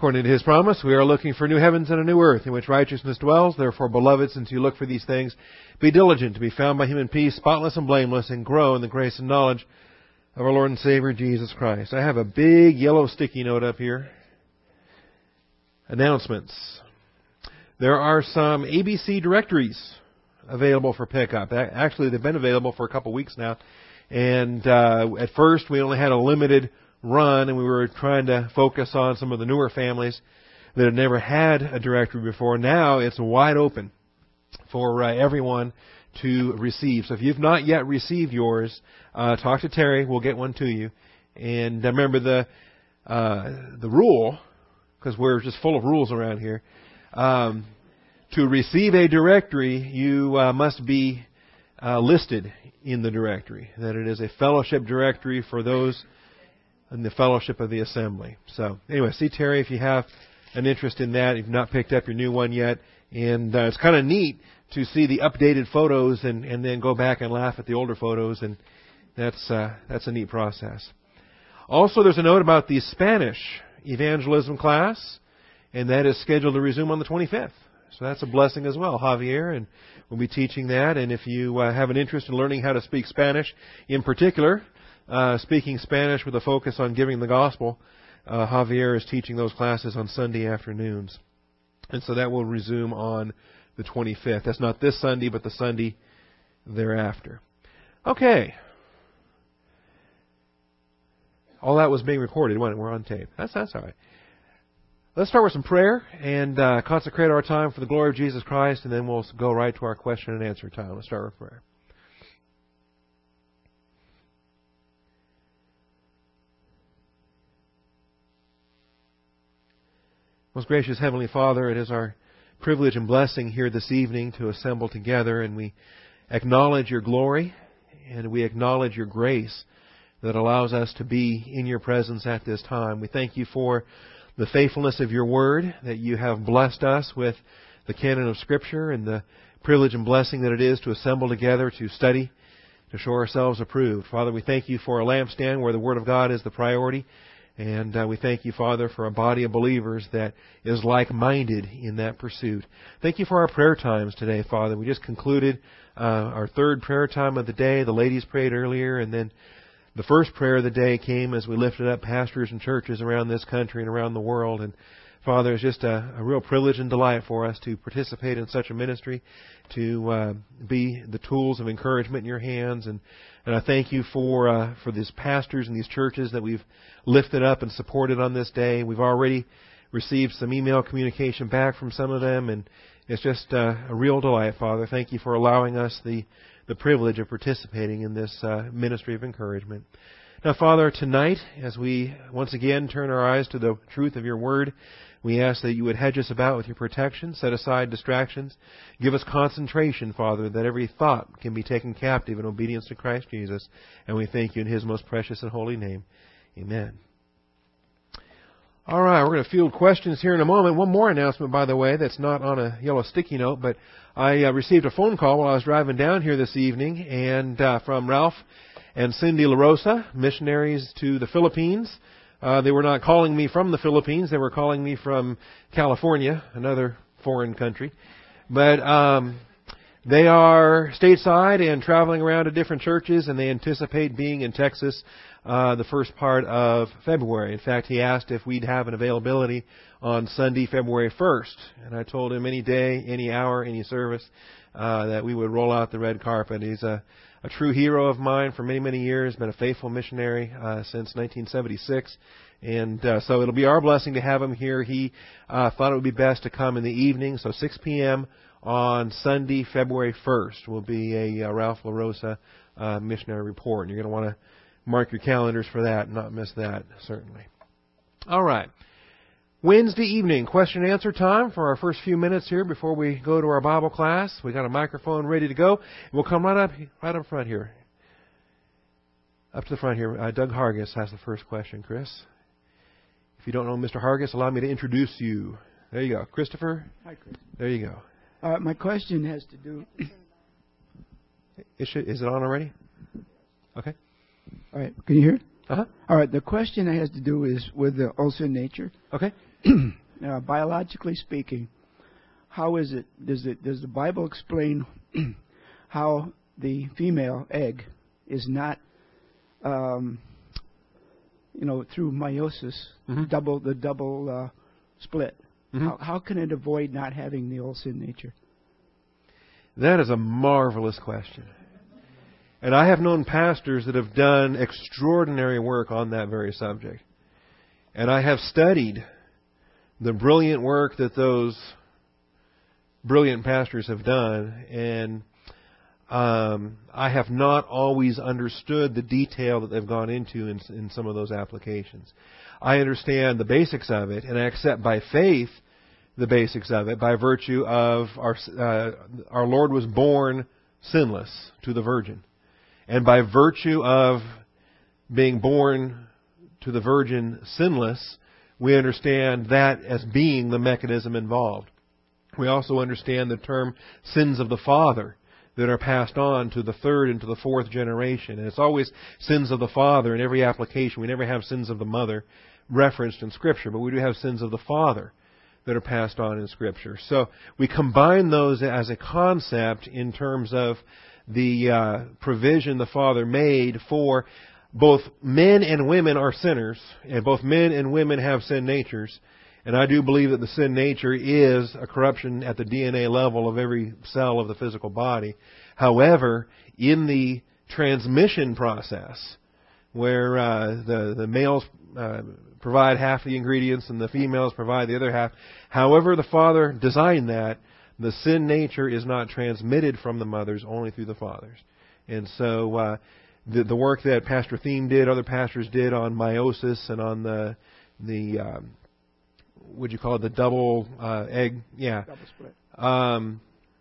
According to His promise, we are looking for new heavens and a new earth in which righteousness dwells. Therefore, beloved, since you look for these things, be diligent to be found by Him in peace, spotless and blameless, and grow in the grace and knowledge of our Lord and Savior, Jesus Christ. I have a big yellow sticky note up here. Announcements. There are some ABC directories available for pickup. Actually, they've been available for a couple weeks now. And at first, we only had a limited run, and we were trying to focus on some of the newer families that had never had a directory before. Now it's wide open for everyone to receive. So if you've not yet received yours, talk to Terry. We'll get one to you. And remember the rule, because we're just full of rules around here. To receive a directory, you must be listed in the directory. That it is a fellowship directory for those in the fellowship of the assembly. So anyway, see Terry if you have an interest in that. If you've not picked up your new one yet. And it's kind of neat to see the updated photos and then go back and laugh at the older photos. And that's a neat process. Also, there's a note about the Spanish evangelism class, and that is scheduled to resume on the 25th. So that's a blessing as well. Javier and we'll be teaching that. And if you have an interest in learning how to speak Spanish, in particular, speaking Spanish with a focus on giving the gospel, Javier is teaching those classes on Sunday afternoons. And so that will resume on the 25th. That's not this Sunday, but the Sunday thereafter. Okay. All that was being recorded, wasn't it? We're on tape. That's all right. Let's start with some prayer and consecrate our time for the glory of Jesus Christ, and then we'll go right to our question and answer time. Let's start with prayer. Most gracious Heavenly Father, it is our privilege and blessing here this evening to assemble together, and we acknowledge your glory and we acknowledge your grace that allows us to be in your presence at this time. We thank you for the faithfulness of your word, that you have blessed us with the canon of Scripture and the privilege and blessing that it is to assemble together to study, to show ourselves approved. Father, we thank you for a lampstand where the Word of God is the priority. And we thank you, Father, for a body of believers that is like-minded in that pursuit. Thank you for our prayer times today, Father. We just concluded our third prayer time of the day. The ladies prayed earlier, and then the first prayer of the day came as we lifted up pastors and churches around this country and around the world. And Father, it's just a real privilege and delight for us to participate in such a ministry, to be the tools of encouragement in your hands. And I thank you for these pastors and these churches that we've lifted up and supported on this day. We've already received some email communication back from some of them, and it's just a real delight, Father. Thank you for allowing us the privilege of participating in this ministry of encouragement. Now, Father, tonight, as we once again turn our eyes to the truth of your word, we ask that you would hedge us about with your protection, set aside distractions, give us concentration, Father, that every thought can be taken captive in obedience to Christ Jesus. And we thank you in His most precious and holy name. Amen. All right, we're going to field questions here in a moment. One more announcement, by the way, that's not on a yellow sticky note, but I received a phone call while I was driving down here this evening, and from Ralph and Cindy LaRosa, missionaries to the Philippines. They were not calling me from the Philippines. They were calling me from California, another foreign country. But they are stateside and traveling around to different churches, and they anticipate being in Texas the first part of February. In fact, he asked if we'd have an availability on Sunday, February 1st. And I told him any day, any hour, any service, that we would roll out the red carpet. He's a true hero of mine for many, many years, been a faithful missionary since 1976. And so it'll be our blessing to have him here. He thought it would be best to come in the evening, so 6 p.m. on Sunday, February 1st will be a Ralph LaRosa missionary report. And you're going to want to mark your calendars for that and not miss that, certainly. All right. Wednesday evening, question and answer time for our first few minutes here before we go to our Bible class. We got a microphone ready to go. We'll come right up front here. Up to the front here. Doug Hargis has the first question, Chris. If you don't know Mr. Hargis, allow me to introduce you. There you go. Christopher? Hi, Chris. There you go. My question has to do... Is it on already? Okay. All right. Can you hear? Uh-huh. All right. The question has to do is with the ulcer nature. Okay. biologically speaking, how is it? Does the Bible explain how the female egg is not, through meiosis, double split? Mm-hmm. How can it avoid not having the old sin nature? That is a marvelous question. And I have known pastors that have done extraordinary work on that very subject. And I have studied the brilliant work that those brilliant pastors have done. And I have not always understood the detail that they've gone into in some of those applications. I understand the basics of it, and I accept by faith the basics of it by virtue of our Lord was born sinless to the Virgin. And by virtue of being born to the Virgin sinless, we understand that as being the mechanism involved. We also understand the term sins of the father that are passed on to the third and to the fourth generation. And it's always sins of the father in every application. We never have sins of the mother referenced in Scripture, but we do have sins of the father that are passed on in Scripture. So we combine those as a concept in terms of the provision the Father made for both men and women are sinners, and both men and women have sin natures. And I do believe that the sin nature is a corruption at the DNA level of every cell of the physical body. However, in the transmission process, where the males provide half the ingredients and the females provide the other half, however the Father designed that, the sin nature is not transmitted from the mothers, only through the fathers. And so the work that Pastor Thiem did, other pastors did on meiosis and on the would you call it the double egg? Yeah. Double split. I'm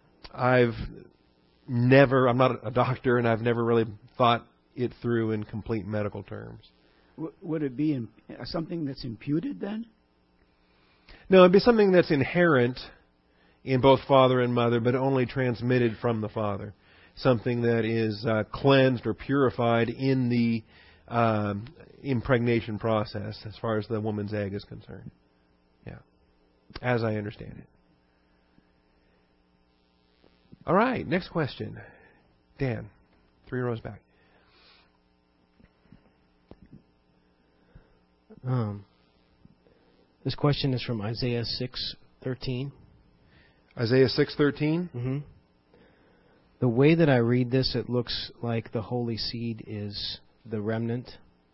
not a doctor, and I've never really thought it through in complete medical terms. Would it be something that's imputed then? No, it'd be something that's inherent in both father and mother, but only transmitted from the father. Something that is cleansed or purified in the impregnation process as far as the woman's egg is concerned. Yeah, as I understand it. All right, next question. Dan, 3 rows back. This question is from Isaiah 6:13. Isaiah 6:13. Mm-hmm. The way that I read this, it looks like the holy seed is the remnant.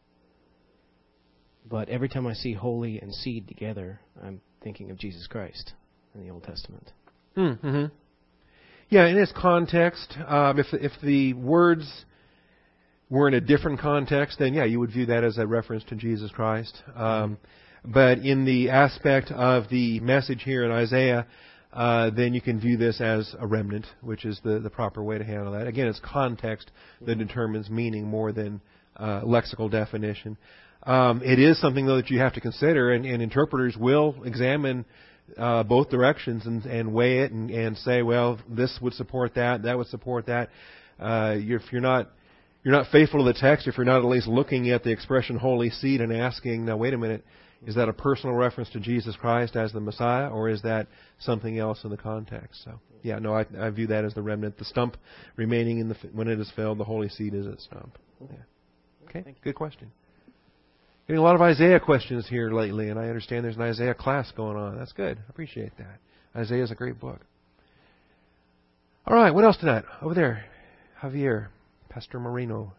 But every time I see holy and seed together, I'm thinking of Jesus Christ in the Old Testament. Mm-hmm. Yeah, in its context, if the words were in a different context, then yeah, you would view that as a reference to Jesus Christ. But in the aspect of the message here in Isaiah, then you can view this as a remnant, which is the proper way to handle that. Again, it's context that determines meaning more than lexical definition. It is something, though, that you have to consider, and interpreters will examine both directions and weigh it and say, well, this would support that would support that. If you're not faithful to the text, if you're not at least looking at the expression holy seed and asking, now wait a minute, is that a personal reference to Jesus Christ as the Messiah, or is that something else in the context? So, yeah, no, I view that as the remnant. The stump remaining when it is filled, the holy seed is its stump. Yeah. Okay, good question. Getting a lot of Isaiah questions here lately, and I understand there's an Isaiah class going on. That's good. I appreciate that. Isaiah is a great book. All right, what else tonight? Over there, Javier, Pastor Marino.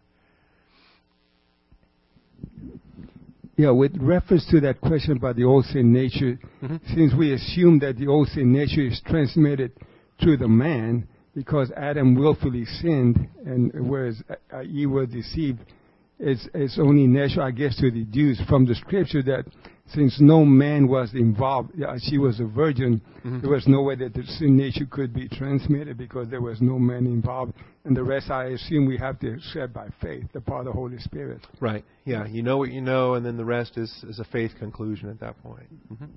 Yeah, with reference to that question about the old sin nature, since we assume that the old sin nature is transmitted through the man, because Adam willfully sinned, and whereas Eve was deceived, it's only natural, I guess, to deduce from the scripture that since no man was involved, she was a virgin, there was no way that the sin nature could be transmitted because there was no man involved. And the rest, I assume, we have to accept by faith, the power of the Holy Spirit. Right. Yeah, you know what you know, and then the rest is a faith conclusion at that point.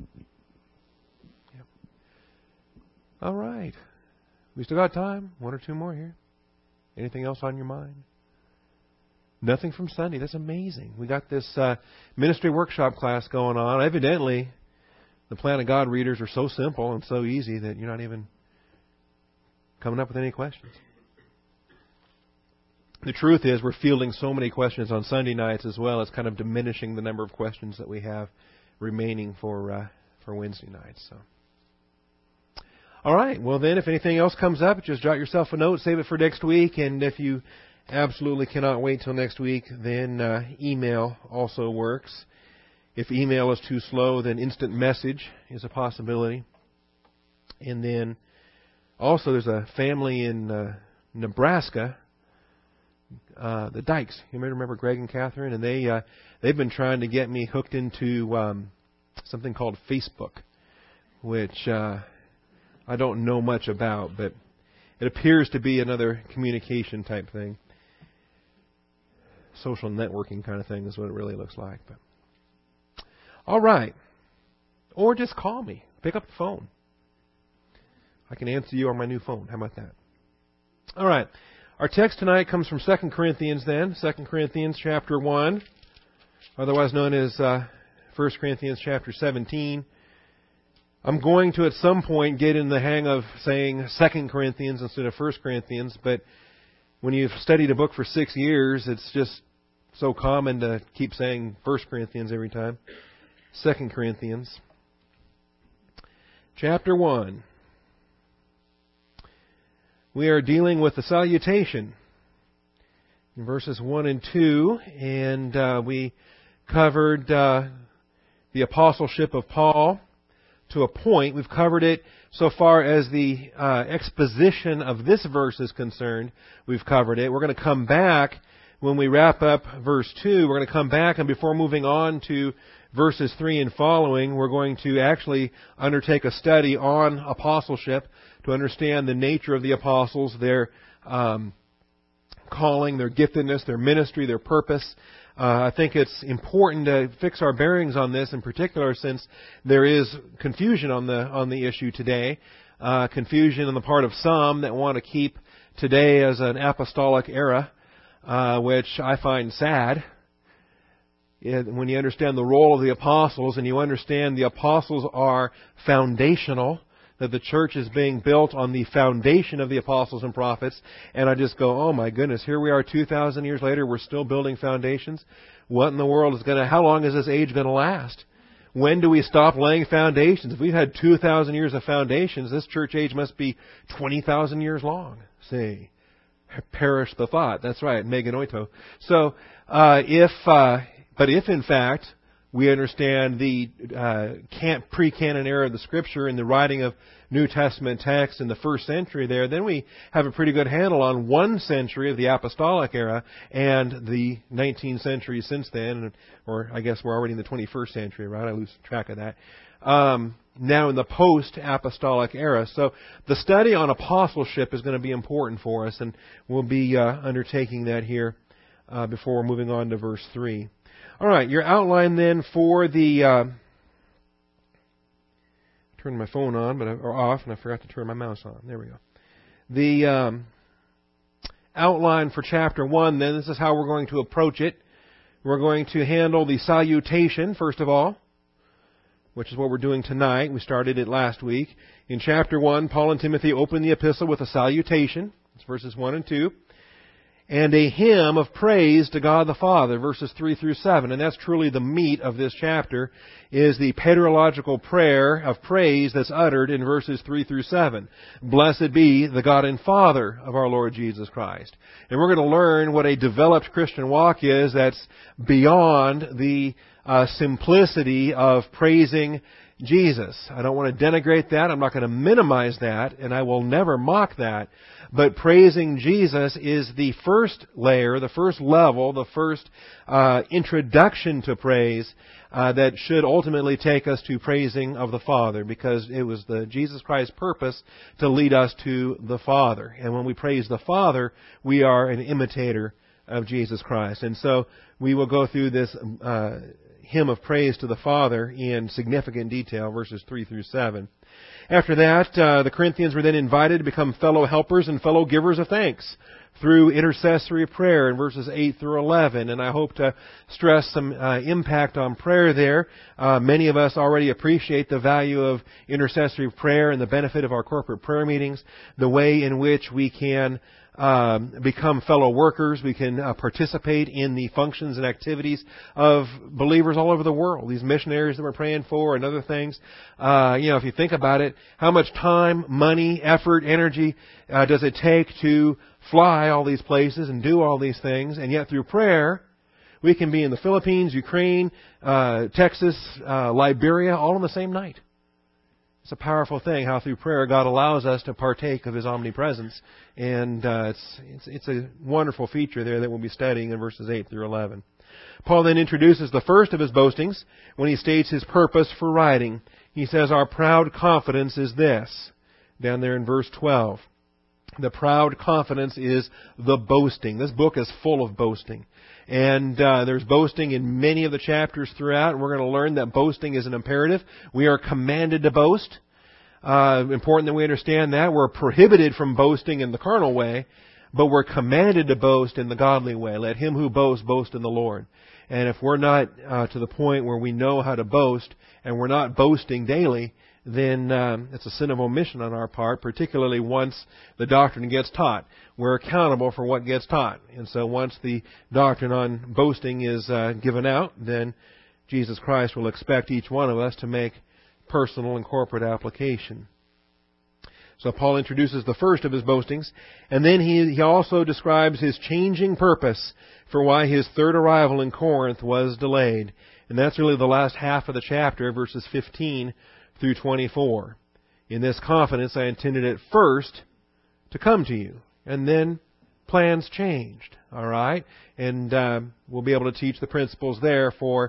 Yep. All right. We still got time. 1 or 2 more here. Anything else on your mind? Nothing from Sunday. That's amazing. We got this ministry workshop class going on. Evidently, The Plan of God readers are so simple and so easy that you're not even coming up with any questions. The truth is we're fielding so many questions on Sunday nights as well. It's kind of diminishing the number of questions that we have remaining for Wednesday nights. So, all right. Well, then, if anything else comes up, just jot yourself a note, save it for next week. And if you absolutely cannot wait till next week, then email also works. If email is too slow, then instant message is a possibility. And then also there's a family in Nebraska, the Dykes. You may remember Greg and Catherine, and they've been trying to get me hooked into something called Facebook, which I don't know much about, but it appears to be another communication type thing. Social networking kind of thing is what it really looks like. But all right. Or just call me. Pick up the phone. I can answer you on my new phone. How about that? All right. Our text tonight comes from 2 Corinthians then. 2 Corinthians chapter 1, otherwise known as 1 Corinthians chapter 17. I'm going to at some point get in the hang of saying 2 Corinthians instead of 1 Corinthians, but when you've studied a book for 6 years, it's just so common to keep saying 1 Corinthians every time. 2 Corinthians chapter 1. We are dealing with the salutation in verses 1 and 2, and we covered the apostleship of Paul to a point. We've covered it so far as the exposition of this verse is concerned. We've covered it. We're going to come back when we wrap up verse 2. We're going to come back, and before moving on to verses 3 and following, we're going to actually undertake a study on apostleship to understand the nature of the apostles, their calling, their giftedness, their ministry, their purpose. I think it's important to fix our bearings on this, in particular, since there is confusion on the issue today. Confusion on the part of some that want to keep today as an apostolic era, which I find sad. When you understand the role of the apostles and you understand the apostles are foundational, that the church is being built on the foundation of the apostles and prophets, and I just go, oh my goodness, here we are 2,000 years later, we're still building foundations. What in the world how long is this age going to last? When do we stop laying foundations? If we've had 2,000 years of foundations, this church age must be 20,000 years long. See, perish the thought. That's right, meganoito. So, but if in fact we understand the pre-canon era of the Scripture and the writing of New Testament texts in the first century there, then we have a pretty good handle on 1 century of the apostolic era and the 19th century since then, or I guess we're already in the 21st century, right? I lose track of that. Now in the post-apostolic era. So the study on apostleship is going to be important for us, and we'll be undertaking that here before we're moving on to verse 3. All right, your outline then for the turned my phone on, or off, and I forgot to turn my mouse on. There we go. The outline for chapter 1. Then this is how we're going to approach it. We're going to handle the salutation first of all, which is what we're doing tonight. We started it last week. In chapter 1, Paul and Timothy open the epistle with a salutation. It's verses 1 and 2. And a hymn of praise to God the Father, verses 3 through 7. And that's truly the meat of this chapter, is the paterological prayer of praise that's uttered in verses 3 through 7. Blessed be the God and Father of our Lord Jesus Christ. And we're going to learn what a developed Christian walk is that's beyond the simplicity of praising Jesus. I don't want to denigrate that. I'm not going to minimize that, and I will never mock that. But praising Jesus is the first layer, the first level, the first introduction to praise that should ultimately take us to praising of the Father, because it was the Jesus Christ's purpose to lead us to the Father. And when we praise the Father, we are an imitator of Jesus Christ. And so we will go through this hymn of praise to the Father in significant detail, verses 3 through 7. After that, the Corinthians were then invited to become fellow helpers and fellow givers of thanks through intercessory prayer in verses 8 through 11. And I hope to stress some impact on prayer there. Many of us already appreciate the value of intercessory prayer and the benefit of our corporate prayer meetings, the way in which we can become fellow workers. We can participate in the functions and activities of believers all over the world. These missionaries that we're praying for and other things. If you think about it, how much time, money, effort, energy does it take to fly all these places and do all these things? And yet through prayer, we can be in the Philippines, Ukraine, Texas, Liberia, all in the same night. It's a powerful thing how through prayer God allows us to partake of His omnipresence. And it's a wonderful feature there that we'll be studying in verses 8 through 11. Paul then introduces the first of his boastings when he states his purpose for writing. He says, our proud confidence is this, down there in verse 12. The proud confidence is the boasting. This book is full of boasting. And there's boasting in many of the chapters throughout. We're going to learn that boasting is an imperative. We are commanded to boast. Important that we understand that. We're prohibited from boasting in the carnal way, but we're commanded to boast in the godly way. Let him who boasts boast in the Lord. And if we're not to the point where we know how to boast, and we're not boasting daily, then it's a sin of omission on our part, particularly once the doctrine gets taught. We're accountable for what gets taught. And so once the doctrine on boasting is given out, then Jesus Christ will expect each one of us to make personal and corporate application. So Paul introduces the first of his boastings, and then he also describes his changing purpose for why his third arrival in Corinth was delayed. And that's really the last half of the chapter, verses 15 through 24. In this confidence, I intended at first to come to you, and then plans changed. All right, and we'll be able to teach the principles there for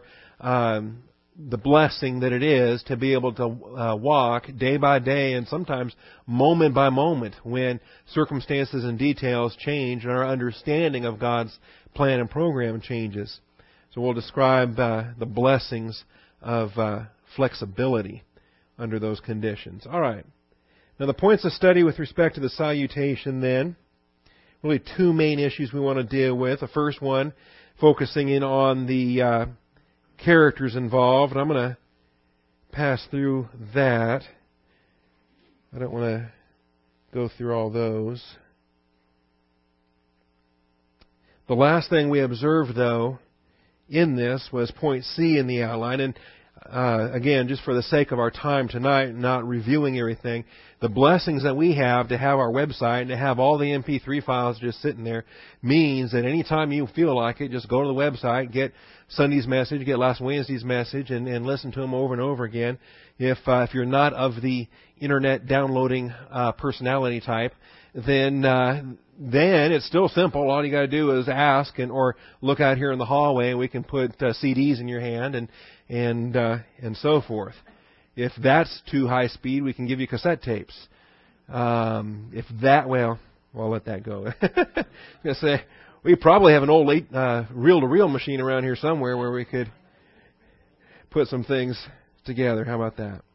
the blessing that it is to be able to walk day by day and sometimes moment by moment when circumstances and details change and our understanding of God's plan and program changes. So we'll describe the blessings of flexibility under those conditions. All right. Now the points of study with respect to the salutation then, really two main issues we want to deal with. The first one, focusing in on the characters involved. And I'm going to pass through that. I don't want to go through all those. The last thing we observed, though, in this was point C in the outline. And again, just for the sake of our time tonight, not reviewing everything, the blessings that we have to have our website and to have all the MP3 files just sitting there means that anytime you feel like it, just go to the website, get Sunday's message, get last Wednesday's message, and listen to them over and over again. If you're not of the internet downloading personality type, then it's still simple. All you got to do is ask or look out here in the hallway, and we can put CDs in your hand and so forth. If that's too high speed, we can give you cassette tapes. I'll let that go. I was going to say, we probably have an old reel-to-reel machine around here somewhere where we could put some things together. How about that?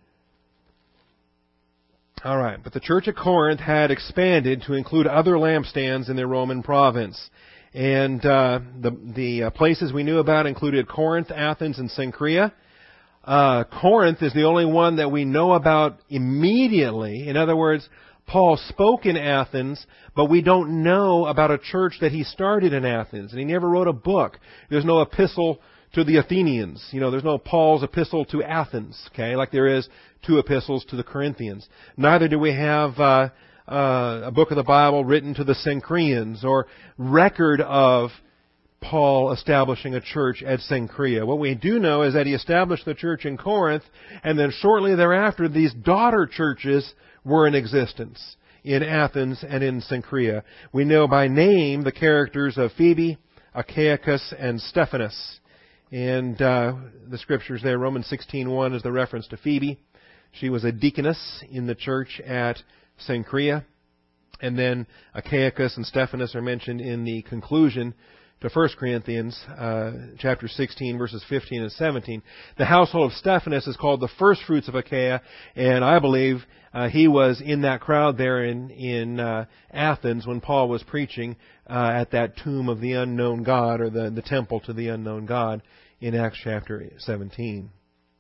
All right, but the church at Corinth had expanded to include other lampstands in their Roman province. And the places we knew about included Corinth, Athens, and Cenchrea. Corinth is the only one that we know about immediately. In other words, Paul spoke in Athens, but we don't know about a church that he started in Athens. And he never wrote a book. There's no epistle to the Athenians. There's no Paul's epistle to Athens, okay, like there is two epistles to the Corinthians. Neither do we have a book of the Bible written to the Cenchreans or record of Paul establishing a church at Cenchrea. What we do know is that he established the church in Corinth, and then shortly thereafter these daughter churches were in existence in Athens and in Cenchrea. We know by name the characters of Phoebe, Achaicus, and Stephanas. And the scriptures there, Romans 16:1 is the reference to Phoebe. She was a deaconess in the church at Cenchrea. And then Achaicus and Stephanas are mentioned in the conclusion to 1 Corinthians chapter 16, verses 15 and 17. The household of Stephanas is called the first fruits of Achaia, and I believe he was in that crowd there in Athens when Paul was preaching at that tomb of the unknown God, or the temple to the unknown God in Acts chapter 17.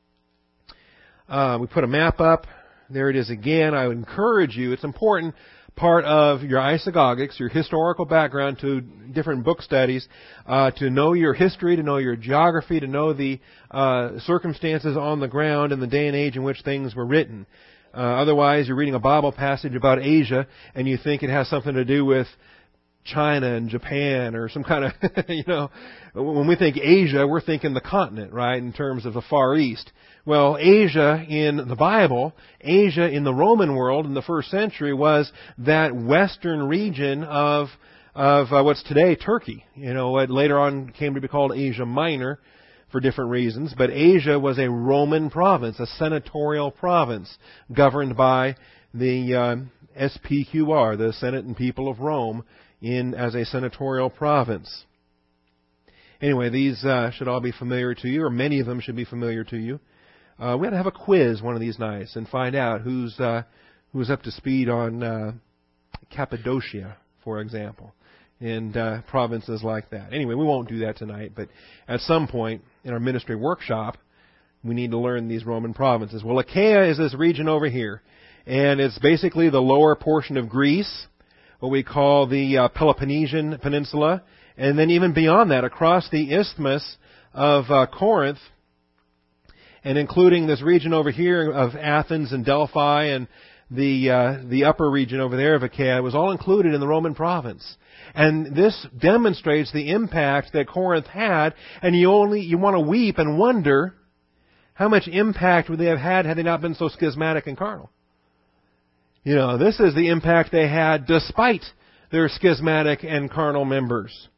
We put a map up. There it is again. I would encourage you, it's important part of your isagogics, your historical background to different book studies, to know your history, to know your geography, to know the circumstances on the ground in the day and age in which things were written. Otherwise, you're reading a Bible passage about Asia, and you think it has something to do with China and Japan or some kind of, when we think Asia, we're thinking the continent, right, in terms of the Far East. Well, Asia in the Bible, Asia in the Roman world in the first century was that western region of what's today Turkey. What later on came to be called Asia Minor for different reasons. But Asia was a Roman province, a senatorial province, governed by the SPQR, the Senate and People of Rome, as a senatorial province. Anyway, these should all be familiar to you, or many of them should be familiar to you. We ought to have a quiz one of these nights and find out who's up to speed on Cappadocia, for example, and provinces like that. Anyway, we won't do that tonight, but at some point in our ministry workshop, we need to learn these Roman provinces. Well, Achaia is this region over here, and it's basically the lower portion of Greece, what we call the Peloponnesian Peninsula, and then even beyond that, across the isthmus of Corinth, and including this region over here of Athens and Delphi and the upper region over there of Achaia, was all included in the Roman province. And this demonstrates the impact that Corinth had, and you want to weep and wonder how much impact would they have had they not been so schismatic and carnal. This is the impact they had despite their schismatic and carnal members.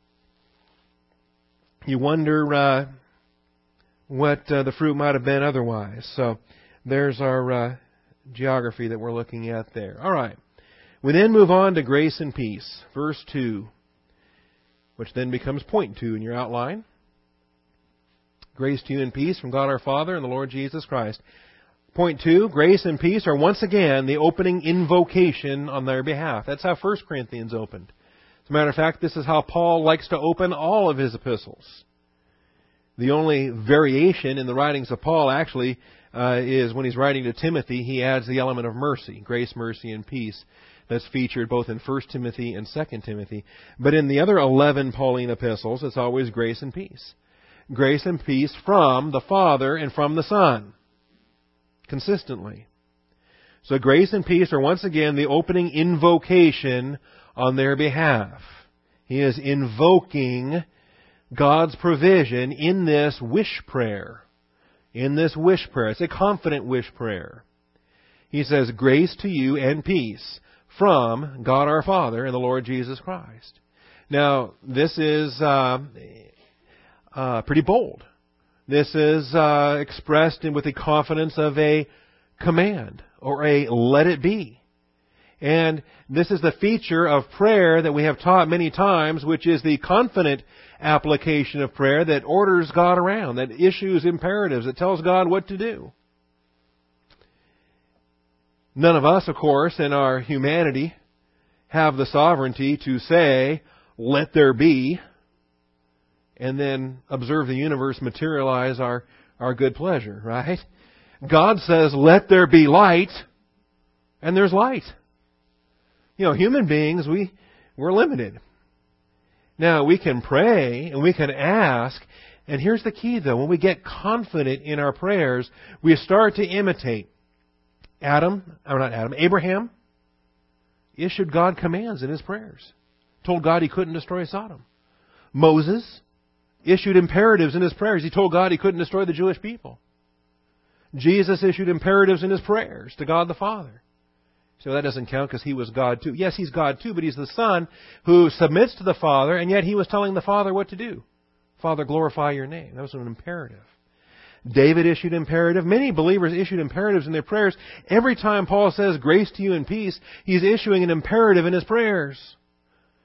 You wonder what the fruit might have been otherwise. So there's our geography that we're looking at there. All right. We then move on to grace and peace, verse 2, which then becomes point 2 in your outline. Grace to you and peace from God our Father and the Lord Jesus Christ. Point 2, grace and peace are once again the opening invocation on their behalf. That's how 1 Corinthians opened. As a matter of fact, this is how Paul likes to open all of his epistles. The only variation in the writings of Paul actually is when he's writing to Timothy, he adds the element of mercy, grace, mercy, and peace. That's featured both in 1 Timothy and 2 Timothy. But in the other 11 Pauline epistles, it's always grace and peace. Grace and peace from the Father and from the Son. Consistently. So grace and peace are once again the opening invocation on their behalf. He is invoking God's provision in this wish prayer. In this wish prayer. It's a confident wish prayer. He says, grace to you and peace from God our Father and the Lord Jesus Christ. Now, this is pretty bold. This is expressed with the confidence of a command or a let it be. And this is the feature of prayer that we have taught many times, which is the confident application of prayer that orders God around, that issues imperatives, that tells God what to do. None of us, of course, in our humanity have the sovereignty to say, let there be, and then observe the universe materialize our good pleasure, right? God says, let there be light, and there's light. Human beings, we're limited. Now, we can pray and we can ask, and here's the key though, when we get confident in our prayers, we start to imitate. Abraham issued God commands in his prayers. Told God he couldn't destroy Sodom. Moses issued imperatives in his prayers. He told God he couldn't destroy the Jewish people. Jesus issued imperatives in his prayers to God the Father. So that doesn't count because he was God too. Yes, he's God too, but he's the Son who submits to the Father, and yet he was telling the Father what to do. Father, glorify your name. That was an imperative. David issued imperative. Many believers issued imperatives in their prayers. Every time Paul says grace to you and peace, he's issuing an imperative in his prayers.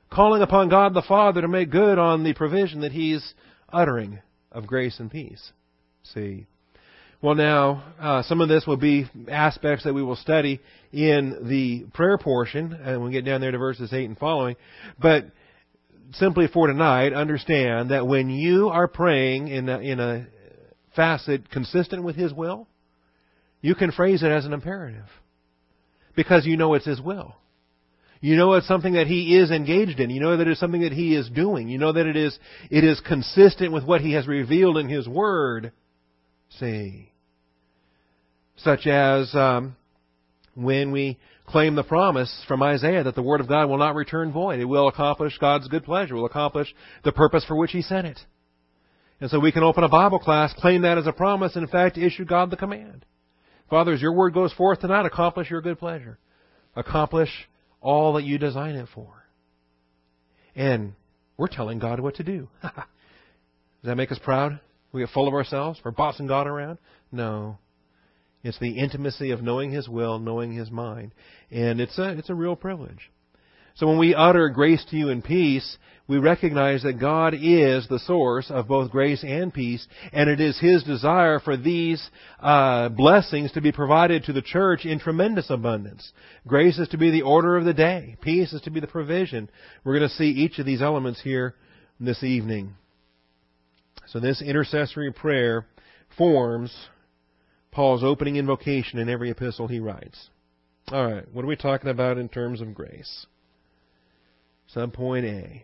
calling upon God the Father to make good on the provision that He's uttering of grace and peace. See? Well, now, some of this will be aspects that we will study in the prayer portion, and we'll get down there to verses 8 and following. But simply for tonight, understand that when you are praying in a facet consistent with His will, you can phrase it as an imperative. Because you know it's His will. You know it's something that He is engaged in. You know that it's something that He is doing. You know that it is consistent with what He has revealed in His Word. See? Such as when we claim the promise from Isaiah that the Word of God will not return void. It will accomplish God's good pleasure. It will accomplish the purpose for which He sent it. And so we can open a Bible class, claim that as a promise, and in fact issue God the command. Father, as your Word goes forth tonight, accomplish your good pleasure. Accomplish all that you design it for. And we're telling God what to do. Does that make us proud? We get full of ourselves? We're bossing God around? No. It's the intimacy of knowing His will, knowing His mind. And it's a real privilege. So when we utter grace to you and peace, we recognize that God is the source of both grace and peace, and it is His desire for these blessings to be provided to the church in tremendous abundance. Grace is to be the order of the day. Peace is to be the provision. We're going to see each of these elements here this evening. So this intercessory prayer forms Paul's opening invocation in every epistle he writes. All right, what are we talking about in terms of grace? Subpoint A.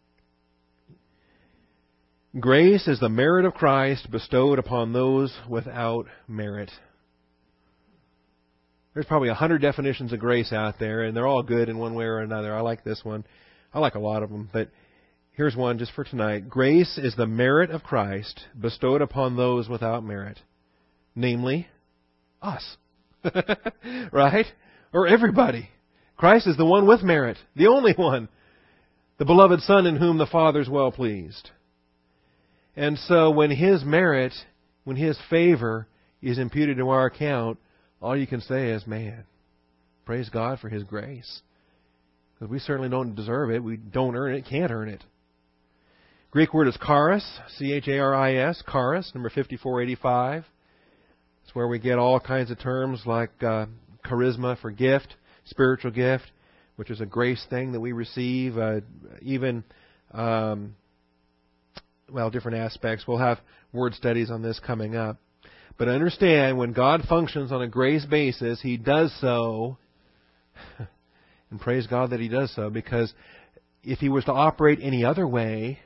Grace is the merit of Christ bestowed upon those without merit. There's probably 100 definitions of grace out there, and they're all good in one way or another. I like this one. I like a lot of them, but here's one just for tonight. Grace is the merit of Christ bestowed upon those without merit. Namely, us. Right? Or everybody. Christ is the one with merit. The only one. The beloved Son in whom the Father's well pleased. And so when His merit, when His favor is imputed to our account, all you can say is, man, praise God for His grace. Because we certainly don't deserve it. We don't earn it, can't earn it. Greek word is charis, C-H-A-R-I-S, charis, number 5485. It's where we get all kinds of terms like charisma for gift, spiritual gift, which is a grace thing that we receive, even different aspects. We'll have word studies on this coming up. But understand, when God functions on a grace basis, He does so, and praise God that He does so, because if He was to operate any other way,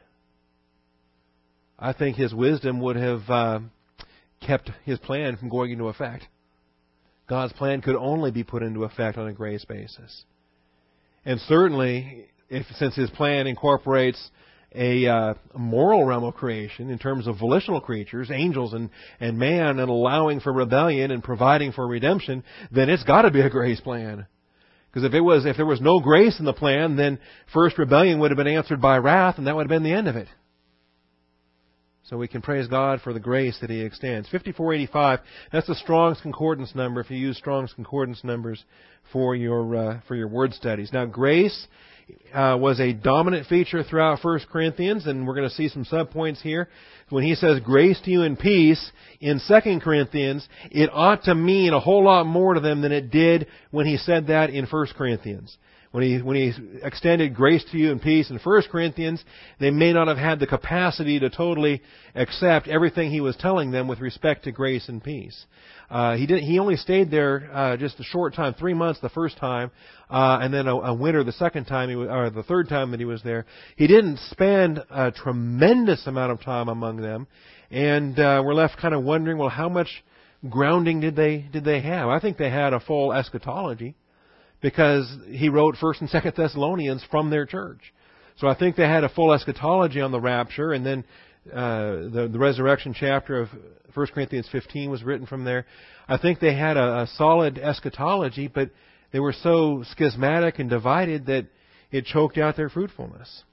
I think His wisdom would have kept His plan from going into effect. God's plan could only be put into effect on a grace basis. And certainly, since His plan incorporates a moral realm of creation in terms of volitional creatures, angels and man, and allowing for rebellion and providing for redemption, then it's got to be a grace plan. Because if there was no grace in the plan, then first rebellion would have been answered by wrath, and that would have been the end of it. So we can praise God for the grace that He extends. 5485, that's the Strong's Concordance number if you use Strong's Concordance numbers for your word studies. Now, grace was a dominant feature throughout 1 Corinthians, and we're going to see some subpoints here. When he says grace to you and peace in 2 Corinthians, it ought to mean a whole lot more to them than it did when he said that in 1 Corinthians. When he extended grace to you and peace in 1 Corinthians, they may not have had the capacity to totally accept everything he was telling them with respect to grace and peace. He only stayed there just a short time, 3 months the first time, and then a winter the second time, or the third time that he was there. He didn't spend a tremendous amount of time among them, and we're left kind of wondering, well, how much grounding did they have? I think they had a full eschatology, because he wrote 1st and 2nd Thessalonians from their church. So I think they had a full eschatology on the rapture, and then the resurrection chapter of 1 Corinthians 15 was written from there. I think they had a solid eschatology, but they were so schismatic and divided that it choked out their fruitfulness.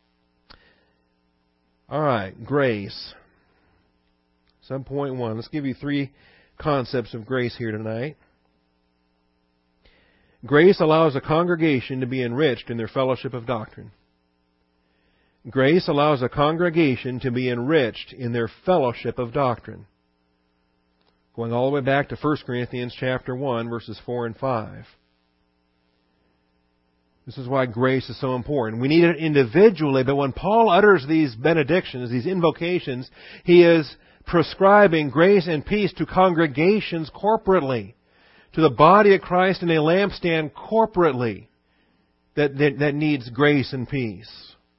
All right, grace. Subpoint 1. Let's give you 3 concepts of grace here tonight. Grace allows a congregation to be enriched in their fellowship of doctrine. Grace allows a congregation to be enriched in their fellowship of doctrine. Going all the way back to 1 Corinthians chapter 1, verses 4 and 5. This is why grace is so important. We need it individually, but when Paul utters these benedictions, these invocations, he is prescribing grace and peace to congregations corporately, to the body of Christ in a lampstand corporately that needs grace and peace.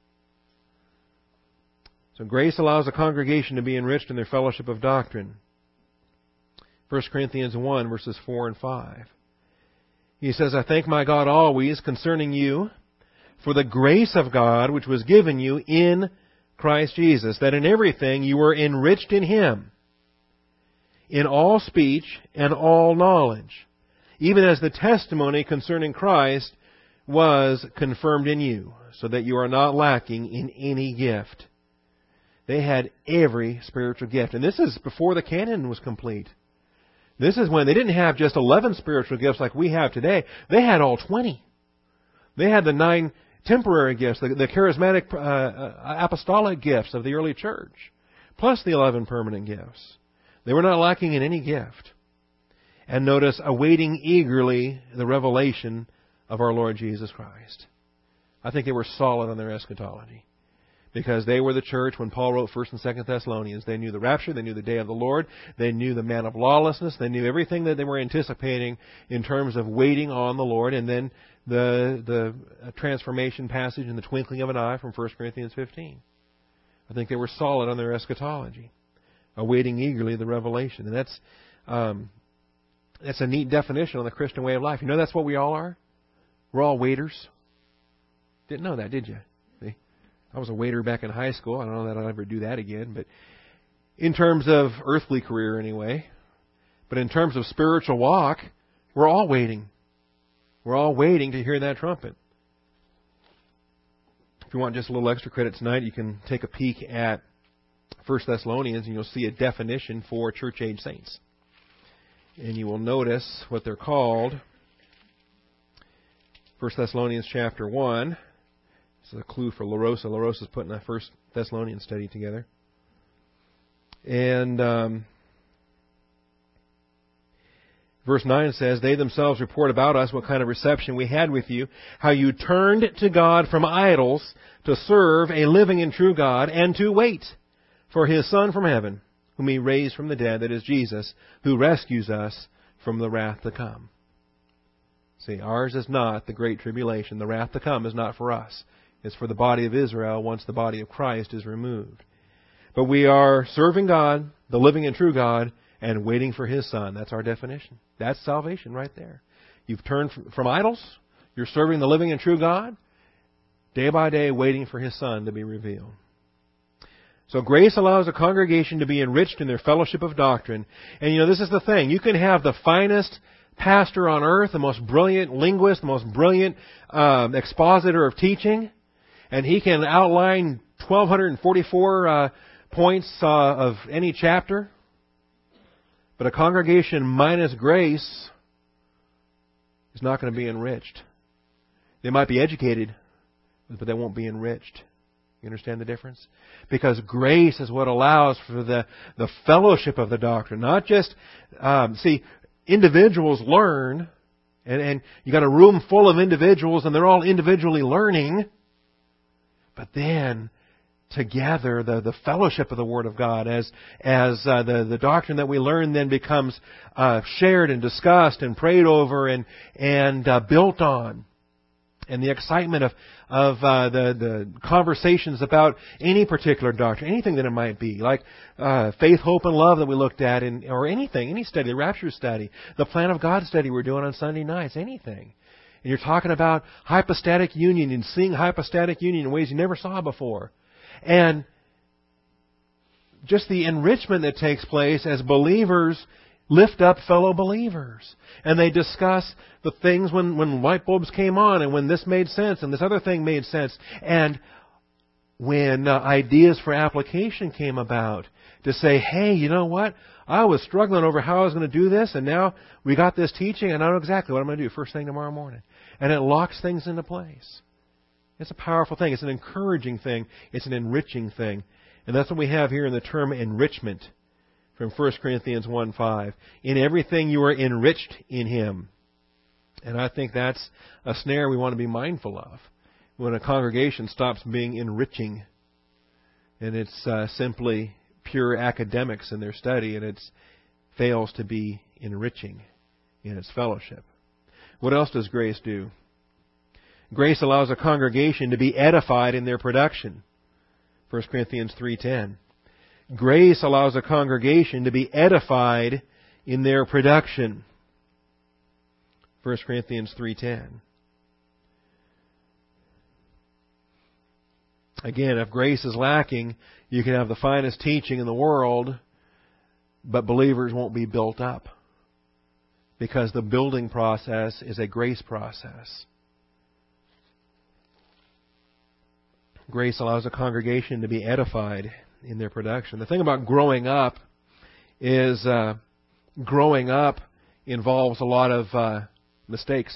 So grace allows a congregation to be enriched in their fellowship of doctrine. 1 Corinthians 1, verses 4 and 5. He says, I thank my God always concerning you for the grace of God which was given you in Christ Jesus, that in everything you were enriched in Him, in all speech and all knowledge, even as the testimony concerning Christ was confirmed in you, so that you are not lacking in any gift. They had every spiritual gift. And this is before the canon was complete. This is when they didn't have just 11 spiritual gifts like we have today. They had all 20. They had the 9 temporary gifts, the charismatic apostolic gifts of the early church, plus the 11 permanent gifts. They were not lacking in any gift. And notice, awaiting eagerly the revelation of our Lord Jesus Christ. I think they were solid on their eschatology. Because they were the church when Paul wrote 1 and 2 Thessalonians. They knew the rapture. They knew the day of the Lord. They knew the man of lawlessness. They knew everything that they were anticipating in terms of waiting on the Lord. And then the transformation passage in the twinkling of an eye from 1 Corinthians 15. I think they were solid on their eschatology, awaiting eagerly the revelation. And that's a neat definition on the Christian way of life. You know that's what we all are? We're all waiters. Didn't know that, did you? I was a waiter back in high school. I don't know that I'll ever do that again. But in terms of earthly career anyway, but in terms of spiritual walk, we're all waiting. We're all waiting to hear that trumpet. If you want just a little extra credit tonight, you can take a peek at 1 Thessalonians and you'll see a definition for church-age saints. And you will notice what they're called. 1 Thessalonians chapter 1. This is a clue for LaRosa. LaRosa's putting a 1 Thessalonians study together. And verse 9 says, they themselves report about us what kind of reception we had with you, how you turned to God from idols to serve a living and true God, and to wait for His Son from heaven, whom He raised from the dead, that is Jesus, who rescues us from the wrath to come. See, ours is not the great tribulation. The wrath to come is not for us. It's for the body of Israel once the body of Christ is removed. But we are serving God, the living and true God, and waiting for His Son. That's our definition. That's salvation right there. You've turned from idols. You're serving the living and true God, day by day waiting for His Son to be revealed. So grace allows a congregation to be enriched in their fellowship of doctrine. And this is the thing. You can have the finest pastor on earth, the most brilliant linguist, the most brilliant expositor of teaching, and he can outline 1,244 points of any chapter. But a congregation minus grace is not going to be enriched. They might be educated, but they won't be enriched. You understand the difference? Because grace is what allows for the fellowship of the doctrine. Not just, individuals learn, and you got a room full of individuals, and they're all individually learning. But then, together, the fellowship of the Word of God, as the doctrine that we learn then becomes shared and discussed and prayed over and built on. And the excitement of the conversations about any particular doctrine, anything that it might be, like faith, hope, and love that we looked at, or anything, any study, the rapture study, the plan of God study we're doing on Sunday nights, anything. And you're talking about hypostatic union and seeing hypostatic union in ways you never saw before. And just the enrichment that takes place as believers lift up fellow believers. And they discuss the things when light bulbs came on and when this made sense and this other thing made sense. And when ideas for application came about to say, hey, you know what? I was struggling over how I was going to do this, and now we got this teaching, and I know exactly what I'm going to do first thing tomorrow morning. And it locks things into place. It's a powerful thing. It's an encouraging thing. It's an enriching thing. And that's what we have here in the term enrichment from 1 Corinthians 1:5. In everything you are enriched in Him. And I think that's a snare we want to be mindful of when a congregation stops being enriching and it's simply pure academics in their study and it fails to be enriching in its fellowship. What else does grace do? Grace allows a congregation to be edified in their production. 1 Corinthians 3:10. Grace allows a congregation to be edified in their production. 1 Corinthians 3:10. Again, if grace is lacking, you can have the finest teaching in the world, but believers won't be built up. Because the building process is a grace process. Grace allows a congregation to be edified in their production. The thing about growing up is growing up involves a lot of mistakes.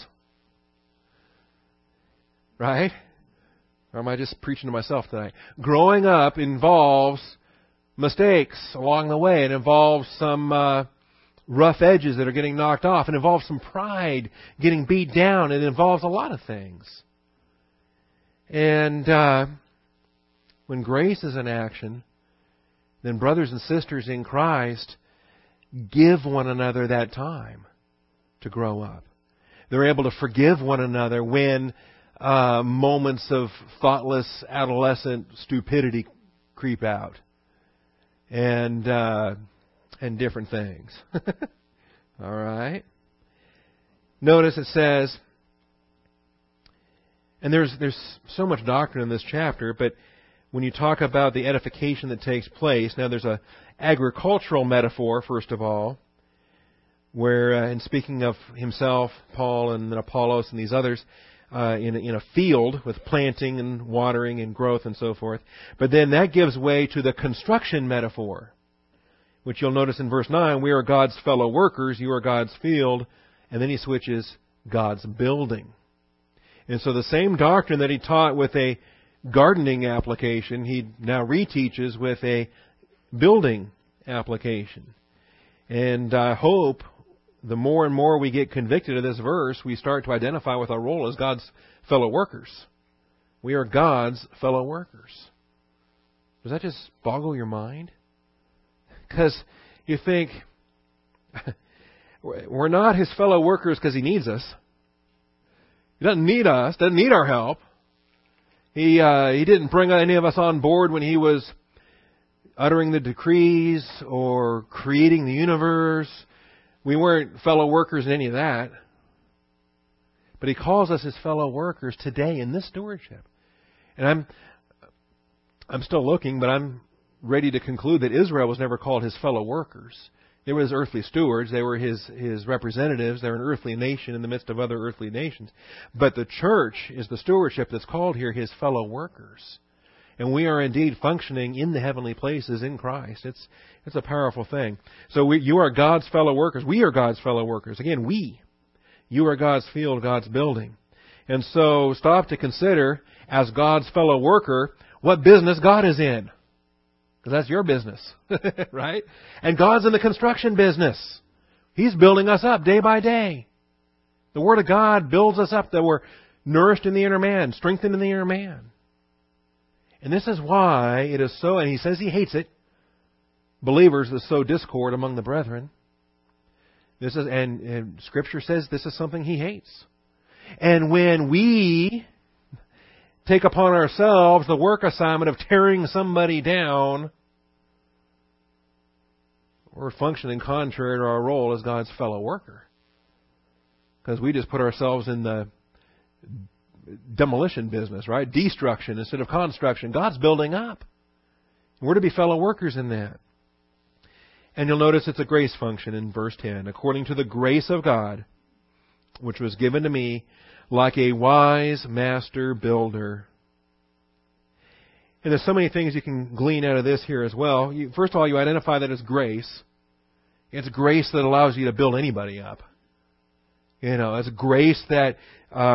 Right? Or am I just preaching to myself tonight? Growing up involves mistakes along the way. It involves some rough edges that are getting knocked off. It involves some pride getting beat down. It involves a lot of things. And when grace is in action, then brothers and sisters in Christ give one another that time to grow up. They're able to forgive one another when moments of thoughtless adolescent stupidity creep out. And different things. All right. Notice it says, and there's so much doctrine in this chapter, but when you talk about the edification that takes place, now there's a agricultural metaphor, first of all, where, in speaking of himself, Paul and Apollos and these others, in a field with planting and watering and growth and so forth. But then that gives way to the construction metaphor, which you'll notice in verse 9, we are God's fellow workers, you are God's field, and then he switches God's building. And so the same doctrine that he taught with a gardening application, he now reteaches with a building application. And I hope the more and more we get convicted of this verse, we start to identify with our role as God's fellow workers. We are God's fellow workers. Does that just boggle your mind? Because you think, we're not His fellow workers because He needs us. He doesn't need us, doesn't need our help. He didn't bring any of us on board when He was uttering the decrees or creating the universe. We weren't fellow workers in any of that. But He calls us His fellow workers today in this stewardship. And I'm still looking, but I'm ready to conclude that Israel was never called His fellow workers. They were His earthly stewards. They were His representatives. They're an earthly nation in the midst of other earthly nations. But the church is the stewardship that's called here His fellow workers. And we are indeed functioning in the heavenly places in Christ. It's a powerful thing. So you are God's fellow workers. We are God's fellow workers. Again, we. You are God's field, God's building. And so stop to consider, as God's fellow worker, what business God is in. Because that's your business. Right? And God's in the construction business. He's building us up day by day. The Word of God builds us up that we're nourished in the inner man, strengthened in the inner man. And this is why it is so, and he says he hates it, believers that sow discord among the brethren. This is, and Scripture says this is something he hates. And when we take upon ourselves the work assignment of tearing somebody down, we're functioning contrary to our role as God's fellow worker. Because we just put ourselves in the demolition business, right? Destruction instead of construction. God's building up. We're to be fellow workers in that. And you'll notice it's a grace function in verse 10. According to the grace of God, which was given to me like a wise master builder. And there's so many things you can glean out of this here as well. First of all, you identify that as grace. It's grace that allows you to build anybody up. You know, it's grace that